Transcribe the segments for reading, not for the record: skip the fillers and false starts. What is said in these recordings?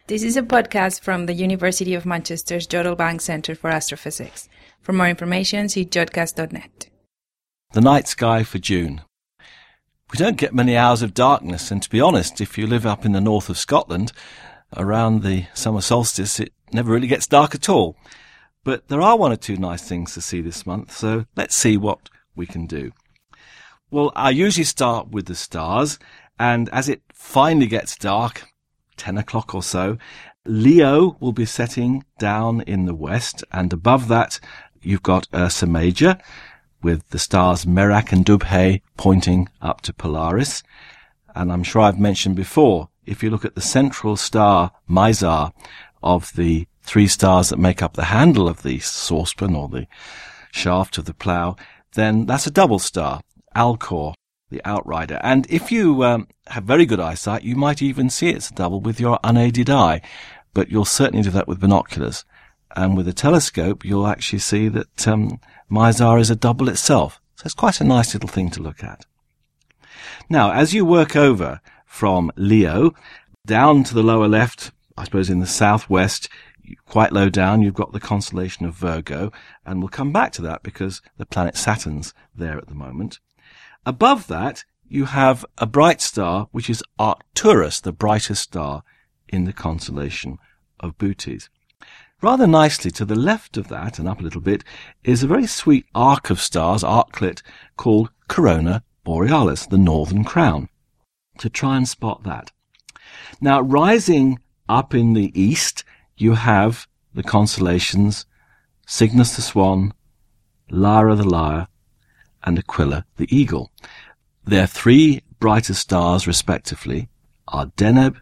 This is a podcast from the University of Manchester's Jodrell Bank Centre for Astrophysics. For more information, see jodcast.net. The night sky for June. We don't get many hours of darkness, and to be honest, if you live up in the north of Scotland, around the summer solstice, it never really gets dark at all. But there are one or two nice things to see this month, so let's see what we can do. Well, I usually start with the stars, and as it finally gets dark, 10 o'clock or so, Leo will be setting down in the west, and above that you've got Ursa Major, with the stars Merak and Dubhe pointing up to Polaris. And I'm sure I've mentioned before, if you look at the central star, Mizar, of the three stars that make up the handle of the saucepan or the shaft of the plough, then that's a double star, Alcor, the outrider. And if you have very good eyesight, you might even see it's a double with your unaided eye, but you'll certainly do that with binoculars. And with a telescope, you'll actually see that Mizar is a double itself. So it's quite a nice little thing to look at. Now, as you work over from Leo down to the lower left, I suppose in the southwest, quite low down, you've got the constellation of Virgo, and we'll come back to that because the planet Saturn's there at the moment. Above that, you have a bright star, which is Arcturus, the brightest star in the constellation of Bootes. Rather nicely to the left of that, and up a little bit, is a very sweet arc of stars, arclet, called Corona Borealis, the northern crown, to try and spot that. Now, rising up in the east, you have the constellations Cygnus the Swan, Lyra the Lyre, and Aquila the Eagle. Their three brightest stars, respectively, are Deneb,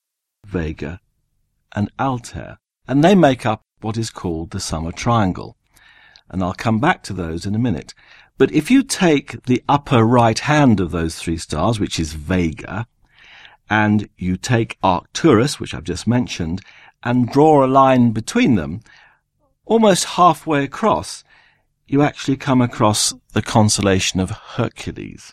Vega, and Altair, and they make up what is called the Summer Triangle. And I'll come back to those in a minute. But if you take the upper right hand of those three stars, which is Vega, and you take Arcturus, which I've just mentioned, and draw a line between them, almost halfway across, you actually come across the constellation of Hercules.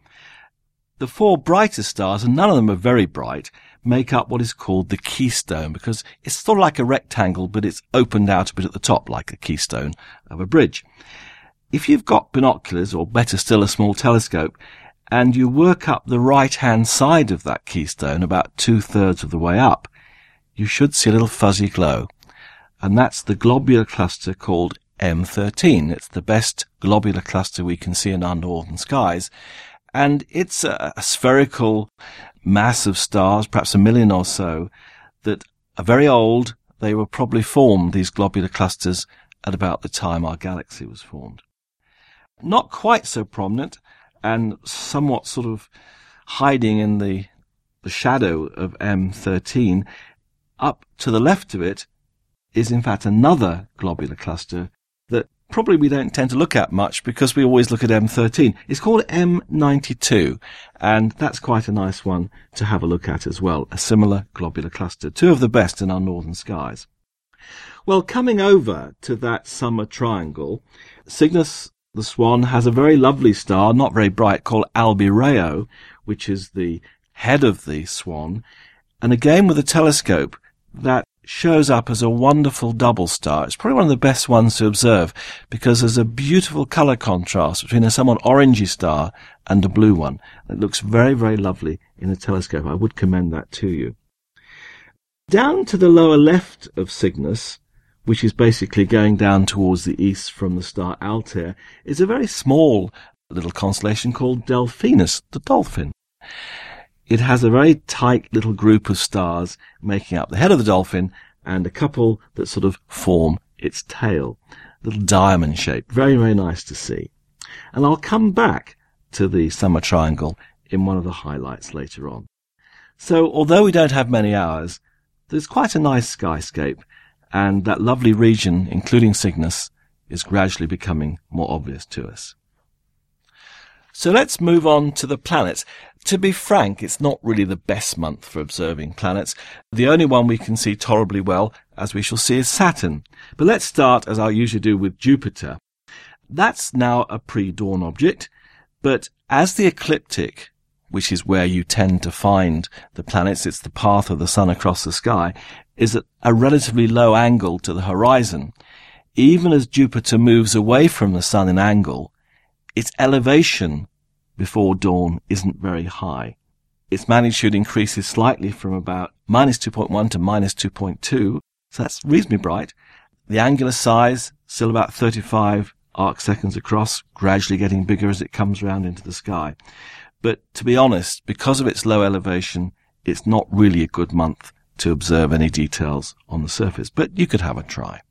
The four brightest stars, and none of them are very bright, make up what is called the keystone, because it's sort of like a rectangle, but it's opened out a bit at the top, like the keystone of a bridge. If you've got binoculars, or better still a small telescope, and you work up the right-hand side of that keystone about 2/3 of the way up, you should see a little fuzzy glow. And that's the globular cluster called M13. It's the best globular cluster we can see in our northern skies. And it's a spherical mass of stars, perhaps 1 million or so, that are very old. They were probably formed, these globular clusters, at about the time our galaxy was formed. Not quite so prominent, and somewhat sort of hiding in the shadow of M13, up to the left of it is in fact another globular cluster that probably we don't tend to look at much because we always look at M13. It's called M92, and that's quite a nice one to have a look at as well, a similar globular cluster, two of the best in our northern skies. Well, coming over to that summer triangle, Cygnus the Swan has a very lovely star, not very bright, called Albireo, which is the head of the swan, and again with a telescope that shows up as a wonderful double star. It's probably one of the best ones to observe because there's a beautiful colour contrast between a somewhat orangey star and a blue one. It looks very, very lovely in a telescope. I would commend that to you. Down to the lower left of Cygnus, which is basically going down towards the east from the star Altair, is a very small little constellation called Delphinus, the dolphin. It has a very tight little group of stars making up the head of the dolphin and a couple that sort of form its tail. Little diamond shape. Very, very nice to see. And I'll come back to the summer triangle in one of the highlights later on. So although we don't have many hours, there's quite a nice skyscape, and that lovely region, including Cygnus, is gradually becoming more obvious to us. So let's move on to the planets. To be frank, it's not really the best month for observing planets. The only one we can see tolerably well, as we shall see, is Saturn. But let's start, as I usually do, with Jupiter. That's now a pre-dawn object, but as the ecliptic which is where you tend to find the planets, it's the path of the sun across the sky, is at a relatively low angle to the horizon. Even as Jupiter moves away from the sun in angle, its elevation before dawn isn't very high. Its magnitude increases slightly from about minus 2.1 to minus 2.2, so that's reasonably bright. The angular size, still about 35 arc seconds across, gradually getting bigger as it comes round into the sky. But to be honest, because of its low elevation, it's not really a good month to observe any details on the surface, but you could have a try.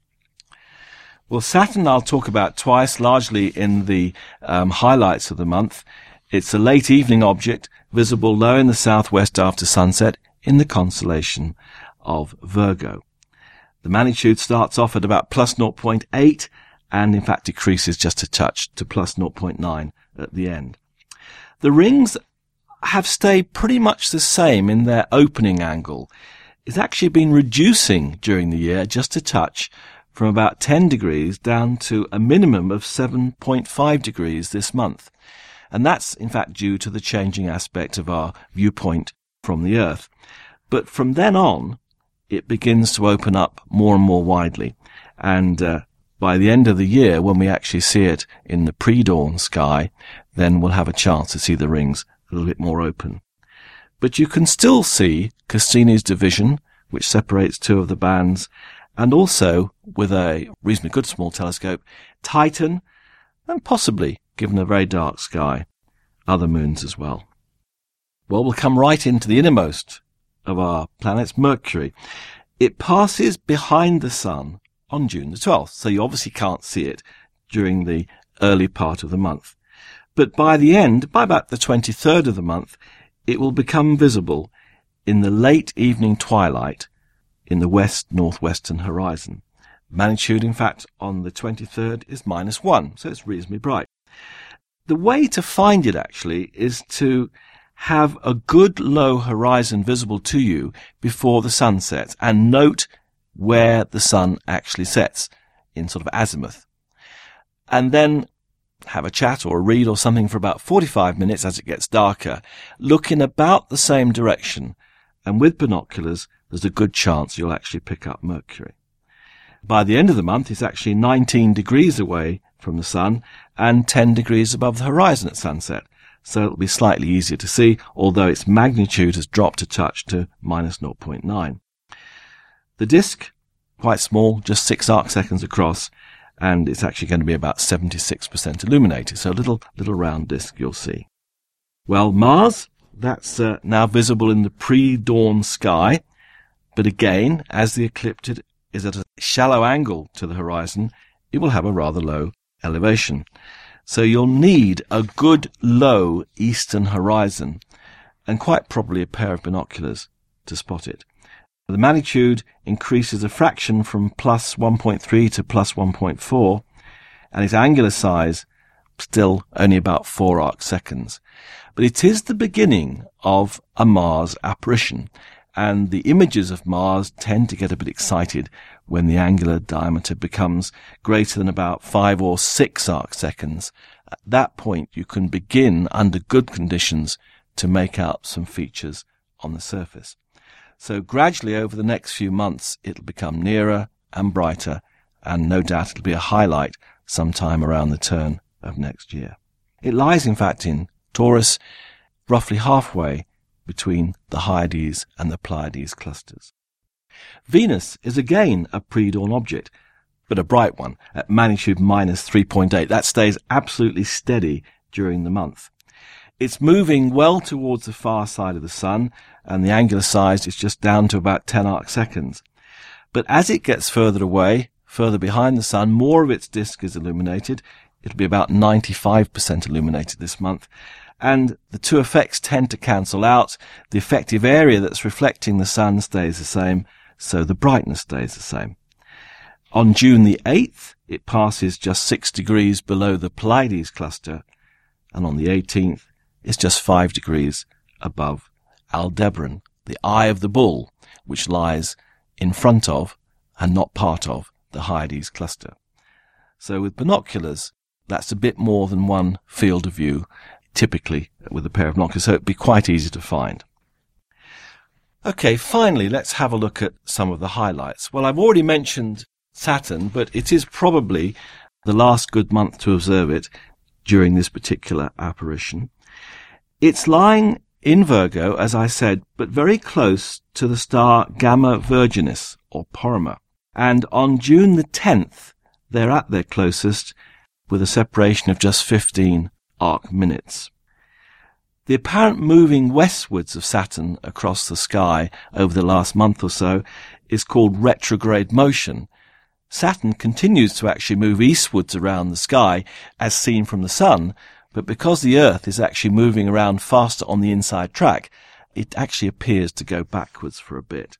Well, Saturn I'll talk about twice, largely in the highlights of the month. It's a late evening object, visible low in the southwest after sunset in the constellation of Virgo. The magnitude starts off at about plus 0.8 and in fact decreases just a touch to plus 0.9 at the end. The rings have stayed pretty much the same in their opening angle. It's actually been reducing during the year just a touch from about 10 degrees down to a minimum of 7.5 degrees this month. And that's in fact due to the changing aspect of our viewpoint from the Earth. But from then on, it begins to open up more and more widely. And by the end of the year, when we actually see it in the pre-dawn sky, then we'll have a chance to see the rings a little bit more open. But you can still see Cassini's division, which separates two of the bands, and also, with a reasonably good small telescope, Titan, and possibly, given a very dark sky, other moons as well. Well, we'll come right into the innermost of our planets, Mercury. It passes behind the Sun on June the 12th, so you obviously can't see it during the early part of the month. But by the end, by about the 23rd of the month, it will become visible in the late evening twilight in the west-northwestern horizon. Magnitude, in fact, on the 23rd is minus 1, so it's reasonably bright. The way to find it, actually, is to have a good low horizon visible to you before the sun sets, and note where the sun actually sets in sort of azimuth. And then have a chat or a read or something for about 45 minutes as it gets darker, look in about the same direction, and with binoculars, there's a good chance you'll actually pick up Mercury. By the end of the month, it's actually 19 degrees away from the sun and 10 degrees above the horizon at sunset. So it'll be slightly easier to see, although its magnitude has dropped a touch to minus 0.9. The disk, quite small, just 6 arc seconds across, and it's actually going to be about 76% illuminated. So a little round disk you'll see. Well, Mars, that's now visible in the pre-dawn sky. But again, as the ecliptic is at a shallow angle to the horizon, it will have a rather low elevation. So you'll need a good low eastern horizon and quite probably a pair of binoculars to spot it. The magnitude increases a fraction from plus 1.3 to plus 1.4, and its angular size still only about 4 arc seconds. But it is the beginning of a Mars apparition, and the images of Mars tend to get a bit excited when the angular diameter becomes greater than about 5 or 6 arc seconds. At that point, you can begin, under good conditions, to make out some features on the surface. So gradually over the next few months, it'll become nearer and brighter, and no doubt it'll be a highlight sometime around the turn of next year. It lies, in fact, in Taurus, roughly halfway between the Hyades and the Pleiades clusters. Venus is again a pre-dawn object, but a bright one, at magnitude minus 3.8. That stays absolutely steady during the month. It's moving well towards the far side of the sun, and the angular size is just down to about 10 arc seconds. But as it gets further away, further behind the sun, more of its disk is illuminated. It'll be about 95% illuminated this month. And the two effects tend to cancel out. The effective area that's reflecting the sun stays the same, so the brightness stays the same. On June the 8th, it passes just 6 degrees below the Pleiades cluster, and on the 18th, it's just 5 degrees above Aldebaran, the Eye of the Bull, which lies in front of and not part of the Hyades cluster. So with binoculars, that's a bit more than one field of view. typically with a pair of binoculars, so it'd be quite easy to find. Okay, finally, let's have a look at some of the highlights. Well, I've already mentioned Saturn, but it is probably the last good month to observe it during this particular apparition. It's lying in Virgo, as I said, but very close to the star Gamma Virginis, or Porrima. And on June the 10th, they're at their closest, with a separation of just 15 arc minutes. The apparent moving westwards of Saturn across the sky over the last month or so is called retrograde motion. Saturn continues to actually move eastwards around the sky as seen from the Sun, but because the Earth is actually moving around faster on the inside track, it actually appears to go backwards for a bit.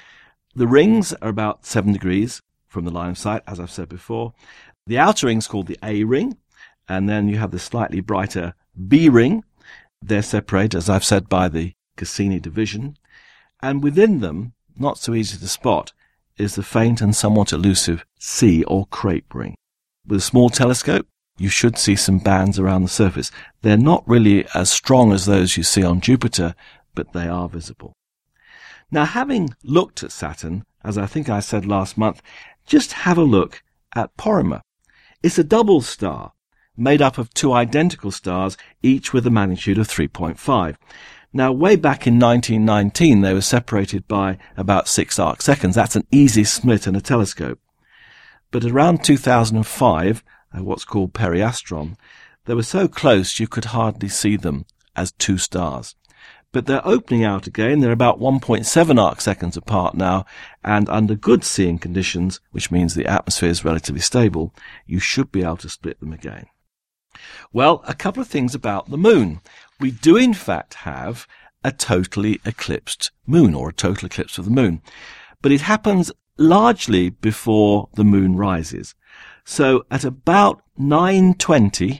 The rings are about 7 degrees from the line of sight, as I've said before. The outer ring is called the A ring, and then you have the slightly brighter B ring. They're separated, as I've said, by the Cassini division. And within them, not so easy to spot, is the faint and somewhat elusive C or crepe ring. With a small telescope, you should see some bands around the surface. They're not really as strong as those you see on Jupiter, but they are visible. Now, having looked at Saturn, as I think I said last month, just have a look at Porrima. It's a double star, made up of 2 identical stars, each with a magnitude of 3.5. Now, way back in 1919, they were separated by about 6 arc seconds. That's an easy split in a telescope. But around 2005, what's called periastron, they were so close you could hardly see them as 2 stars. But they're opening out again. They're about 1.7 arc seconds apart now, and under good seeing conditions, which means the atmosphere is relatively stable, you should be able to split them again. Well, a couple of things about the moon. We do in fact have a totally eclipsed moon, or a total eclipse of the moon, but it happens largely before the moon rises. So at about 21:20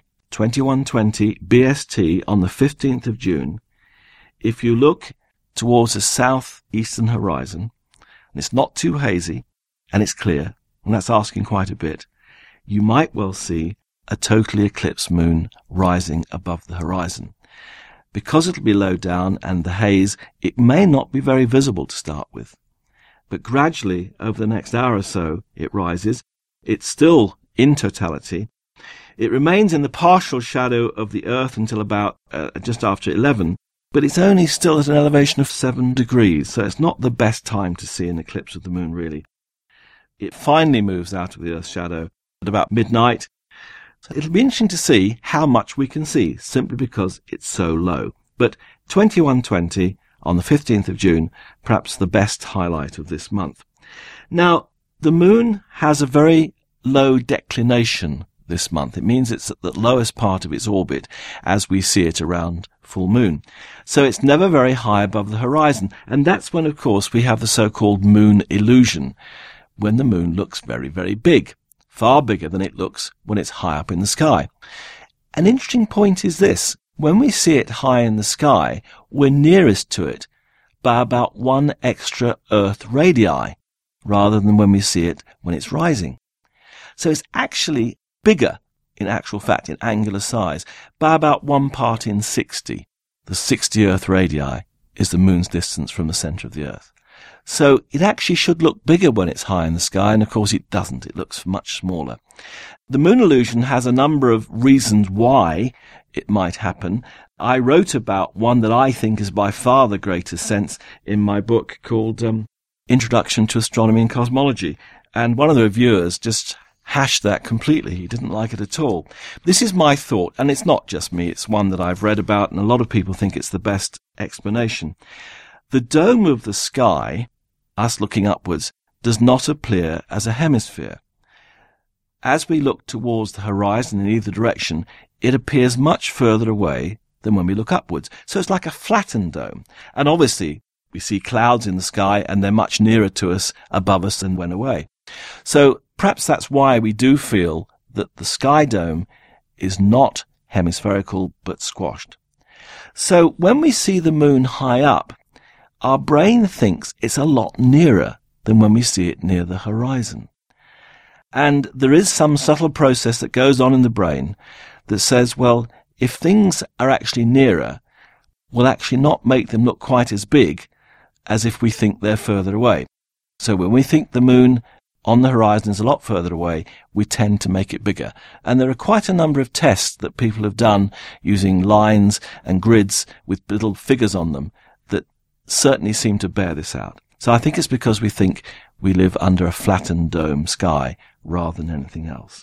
BST on the 15th of June, if you look towards the southeastern horizon, and it's not too hazy, and it's clear, and that's asking quite a bit, you might well see a totally eclipsed moon rising above the horizon. Because it'll be low down and the haze, it may not be very visible to start with. But gradually, over the next hour or so, it rises. It's still in totality. It remains in the partial shadow of the Earth until about just after 11, but it's only still at an elevation of 7 degrees, so it's not the best time to see an eclipse of the moon, really. It finally moves out of the Earth's shadow at about midnight. So it'll be interesting to see how much we can see, simply because it's so low. But 21:20 on the 15th of June, perhaps the best highlight of this month. Now, the moon has a very low declination this month. It means it's at the lowest part of its orbit as we see it around full moon. So it's never very high above the horizon. And that's when, of course, we have the so-called moon illusion, when the moon looks very, very big. Far bigger than it looks when it's high up in the sky. An interesting point is this. When we see it high in the sky, we're nearest to it by about 1 extra Earth radii, rather than when we see it when it's rising. So it's actually bigger, in actual fact, in angular size, by about 1 part in 60. The 60 Earth radii is the moon's distance from the centre of the Earth. So it actually should look bigger when it's high in the sky, and of course it doesn't. It looks much smaller. The moon illusion has a number of reasons why it might happen. I wrote about one that I think is by far the greatest sense in my book called Introduction to Astronomy and Cosmology. And one of the reviewers just hashed that completely. He didn't like it at all. This is my thought, and it's not just me. It's one that I've read about, and a lot of people think it's the best explanation. The dome of the sky, us looking upwards, does not appear as a hemisphere. As we look towards the horizon in either direction, it appears much further away than when we look upwards. So it's like a flattened dome. And obviously, we see clouds in the sky, and they're much nearer to us, above us, than when away. So perhaps that's why we do feel that the sky dome is not hemispherical, but squashed. So when we see the moon high up, our brain thinks it's a lot nearer than when we see it near the horizon. And there is some subtle process that goes on in the brain that says, well, if things are actually nearer, we'll actually not make them look quite as big as if we think they're further away. So when we think the moon on the horizon is a lot further away, we tend to make it bigger. And there are quite a number of tests that people have done using lines and grids with little figures on them that certainly seem to bear this out. So I think it's because we think we live under a flattened dome sky rather than anything else.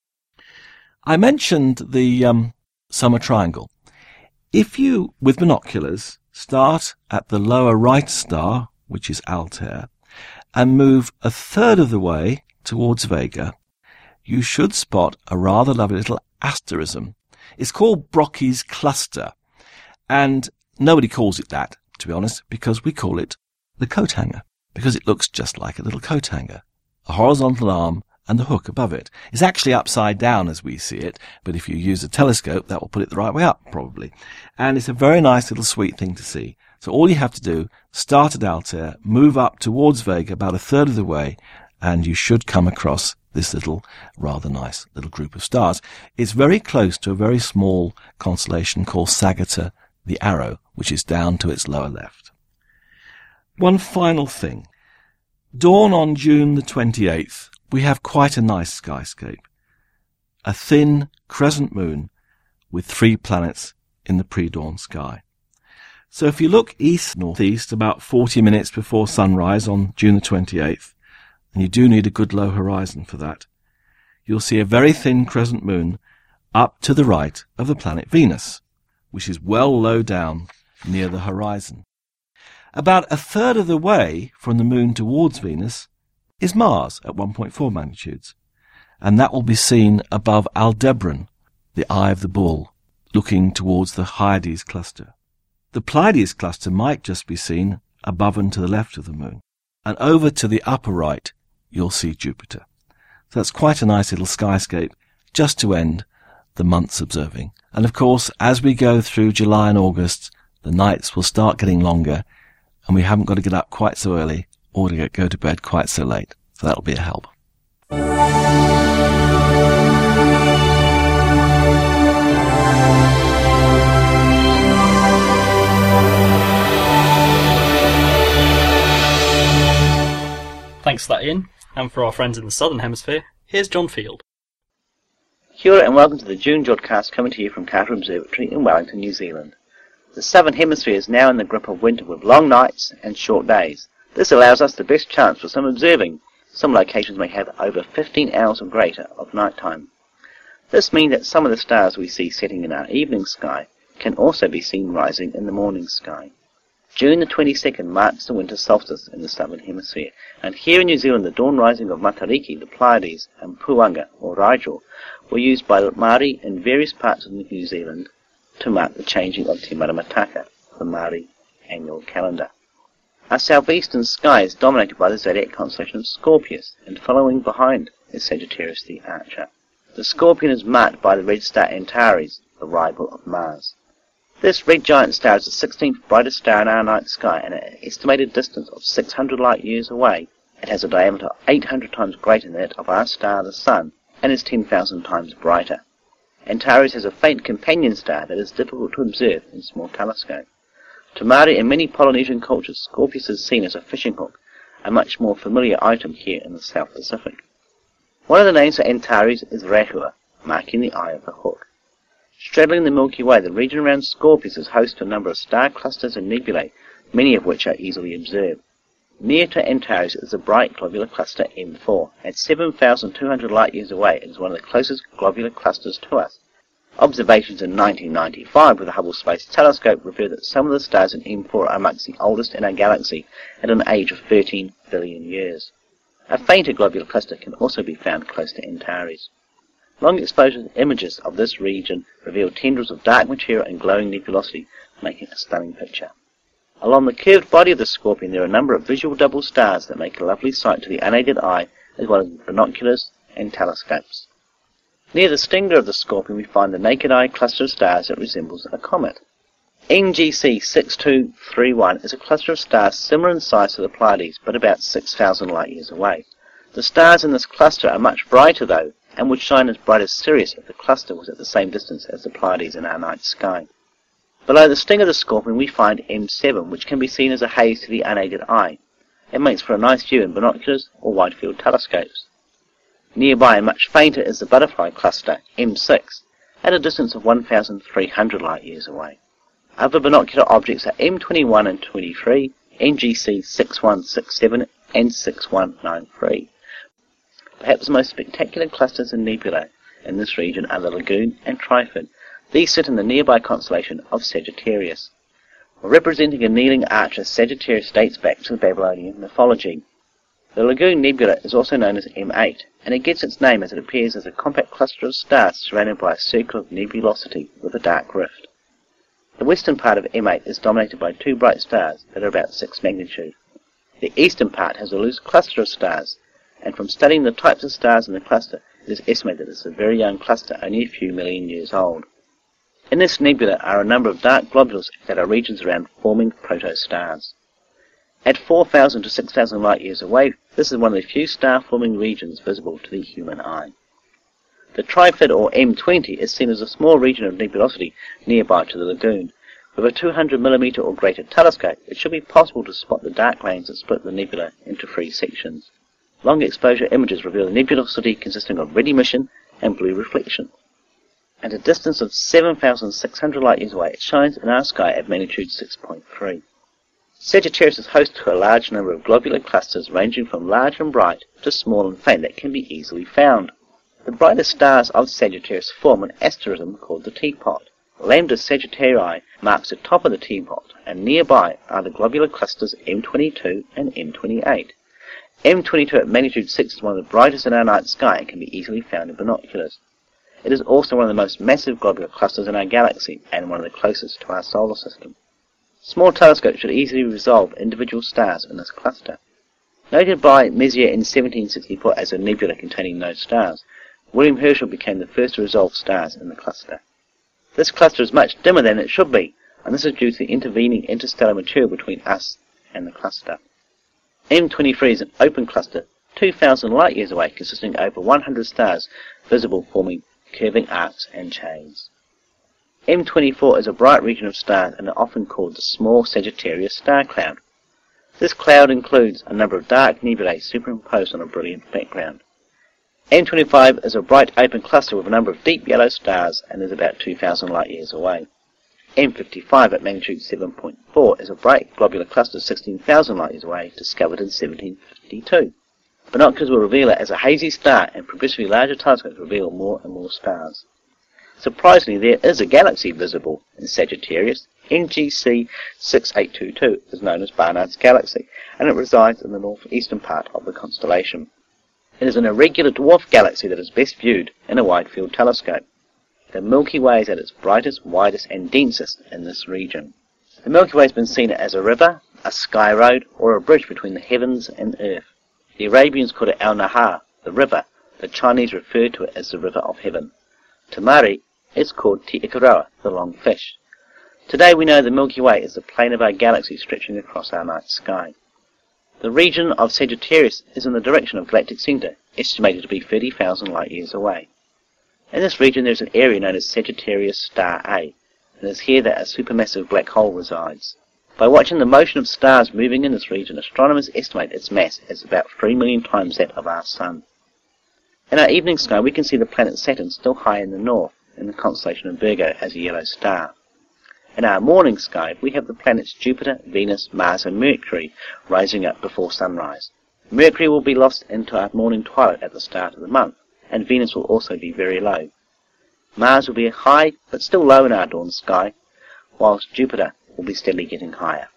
I mentioned the summer triangle. If you, with binoculars, start at the lower right star, which is Altair, and move a third of the way towards Vega, you should spot a rather lovely little asterism. It's called Brocchi's cluster, and nobody calls it that, to be honest, because we call it the coat hanger, because it looks just like a little coat hanger, a horizontal arm and the hook above it. It's actually upside down as we see it, but if you use a telescope, that will put it the right way up, probably. And it's a very nice little sweet thing to see. So all you have to do, start at Altair, move up towards Vega about a third of the way, and you should come across this little, rather nice little group of stars. It's very close to a very small constellation called Sagittar the Arrow, which is down to its lower left. One final thing. Dawn on June the 28th, we have quite a nice skyscape. A thin crescent moon with 3 planets in the pre-dawn sky. So if you look east-northeast about 40 minutes before sunrise on June the 28th, and you do need a good low horizon for that, you'll see a very thin crescent moon up to the right of the planet Venus, which is well low down near the horizon. About a third of the way from the moon towards Venus is Mars at 1.4 magnitudes, and that will be seen above Aldebaran, the Eye of the Bull, looking towards the Hyades cluster. The Pleiades cluster might just be seen above and to the left of the moon, and over to the upper right you'll see Jupiter. So that's quite a nice little skyscape just to end the month's observing. And of course, as we go through July and August, the nights will start getting longer, and we haven't got to get up quite so early or to go to bed quite so late. So that'll be a help. Thanks for that, Ian. And for our friends in the Southern Hemisphere, here's John Field. Kia ora and welcome to the June Jodcast, coming to you from Carter Observatory in Wellington, New Zealand. The Southern Hemisphere is now in the grip of winter with long nights and short days. This allows us the best chance for some observing. Some locations may have over 15 hours or greater of night time. This means that some of the stars we see setting in our evening sky can also be seen rising in the morning sky. June the 22nd marks the winter solstice in the Southern Hemisphere, and here in New Zealand the dawn rising of Matariki, the Pleiades, and Puanga, or Rigel, were used by Māori in various parts of New Zealand to mark the changing of Te Maramataka, the Māori annual calendar. Our southeastern sky is dominated by the zodiac constellation of Scorpius, and following behind is Sagittarius the Archer. The Scorpion is marked by the red star Antares, the rival of Mars. This red giant star is the 16th brightest star in our night sky, and at an estimated distance of 600 light-years away. It has a diameter 800 times greater than that of our star, the Sun, and is 10,000 times brighter. Antares has a faint companion star that is difficult to observe in small telescope. To Māori and many Polynesian cultures, Scorpius is seen as a fishing hook, a much more familiar item here in the South Pacific. One of the names for Antares is Rahua, marking the eye of the hook. Straddling the Milky Way, the region around Scorpius is host to a number of star clusters and nebulae, many of which are easily observed. Near to Antares is the bright globular cluster M4. At 7,200 light-years away, it is one of the closest globular clusters to us. Observations in 1995 with the Hubble Space Telescope revealed that some of the stars in M4 are amongst the oldest in our galaxy at an age of 13 billion years. A fainter globular cluster can also be found close to Antares. Long exposure images of this region reveal tendrils of dark material and glowing nebulosity, making a stunning picture. Along the curved body of the Scorpion there are a number of visual double stars that make a lovely sight to the unaided eye, as well as binoculars and telescopes. Near the stinger of the Scorpion we find the naked eye cluster of stars that resembles a comet. NGC 6231 is a cluster of stars similar in size to the Pleiades, but about 6,000 light-years away. The stars in this cluster are much brighter though and would shine as bright as Sirius if the cluster was at the same distance as the Pleiades in our night sky. Below the sting of the Scorpion we find M7, which can be seen as a haze to the unaided eye. It makes for a nice view in binoculars or wide-field telescopes. Nearby and much fainter is the Butterfly cluster, M6, at a distance of 1,300 light-years away. Other binocular objects are M21 and 23, NGC 6167 and 6193. Perhaps the most spectacular clusters of nebulae in this region are the Lagoon and Trifid. These sit in the nearby constellation of Sagittarius. Representing a kneeling archer, Sagittarius dates back to the Babylonian mythology. The Lagoon Nebula is also known as M8, and it gets its name as it appears as a compact cluster of stars surrounded by a circle of nebulosity with a dark rift. The western part of M8 is dominated by two bright stars that are about 6 magnitude. The eastern part has a loose cluster of stars, and from studying the types of stars in the cluster, it is estimated that it's a very young cluster, only a few million years old. In this nebula are a number of dark globules that are regions around forming protostars. At 4,000 to 6,000 light-years away, this is one of the few star-forming regions visible to the human eye. The Trifid, or M20, is seen as a small region of nebulosity nearby to the lagoon. With a 200mm or greater telescope, it should be possible to spot the dark lanes that split the nebula into 3 sections. Long exposure images reveal the nebulosity consisting of red emission and blue reflection. At a distance of 7,600 light-years away, it shines in our sky at magnitude 6.3. Sagittarius is host to a large number of globular clusters ranging from large and bright to small and faint that can be easily found. The brightest stars of Sagittarius form an asterism called the Teapot. Lambda Sagittarii marks the top of the teapot, and nearby are the globular clusters M22 and M28. M22 at magnitude 6 is one of the brightest in our night sky and can be easily found in binoculars. It is also one of the most massive globular clusters in our galaxy and one of the closest to our solar system. Small telescopes should easily resolve individual stars in this cluster. Noted by Messier in 1764 as a nebula containing no stars, William Herschel became the first to resolve stars in the cluster. This cluster is much dimmer than it should be, and this is due to the intervening interstellar material between us and the cluster. M23 is an open cluster, 2,000 light-years away, consisting of over 100 stars visible forming curving arcs and chains. M24 is a bright region of stars and is often called the small Sagittarius star cloud. This cloud includes a number of dark nebulae superimposed on a brilliant background. M25 is a bright open cluster with a number of deep yellow stars and is about 2,000 light-years away. M55 at magnitude 7.4 is a bright globular cluster 16,000 light-years away, discovered in 1752. Binoculars will reveal it as a hazy star, and progressively larger telescopes reveal more and more stars. Surprisingly, there is a galaxy visible in Sagittarius. NGC 6822 is known as Barnard's Galaxy, and it resides in the northeastern part of the constellation. It is an irregular dwarf galaxy that is best viewed in a wide-field telescope. The Milky Way is at its brightest, widest, and densest in this region. The Milky Way has been seen as a river, a sky road, or a bridge between the heavens and earth. The Arabians called it Al-Nahar, the river. The Chinese referred to it as the river of heaven. To Māori, it's called Te Ikaroa, the long fish. Today we know the Milky Way is the plane of our galaxy stretching across our night sky. The region of Sagittarius is in the direction of galactic centre, estimated to be 30,000 light-years away. In this region there is an area known as Sagittarius Star A, and it is here that a supermassive black hole resides. By watching the motion of stars moving in this region, astronomers estimate its mass as about 3 million times that of our Sun. In our evening sky we can see the planet Saturn still high in the north, in the constellation of Virgo, as a yellow star. In our morning sky we have the planets Jupiter, Venus, Mars and Mercury rising up before sunrise. Mercury will be lost into our morning twilight at the start of the month, and Venus will also be very low. Mars will be high but still low in our dawn sky, whilst Jupiter will be steadily getting higher.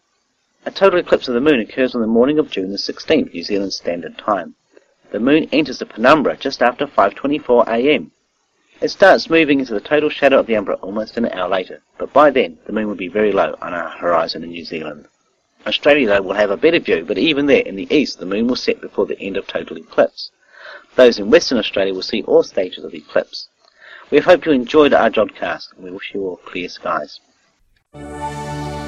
A total eclipse of the moon occurs on the morning of June the 16th, New Zealand Standard Time. The moon enters the penumbra just after 5:24 a.m. It starts moving into the total shadow of the umbra almost an hour later, but by then the moon will be very low on our horizon in New Zealand. Australia, though, will have a better view, but even there, in the east, the moon will set before the end of total eclipse. Those in Western Australia will see all stages of the eclipse. We hope you enjoyed our Jodcast, and we wish you all clear skies.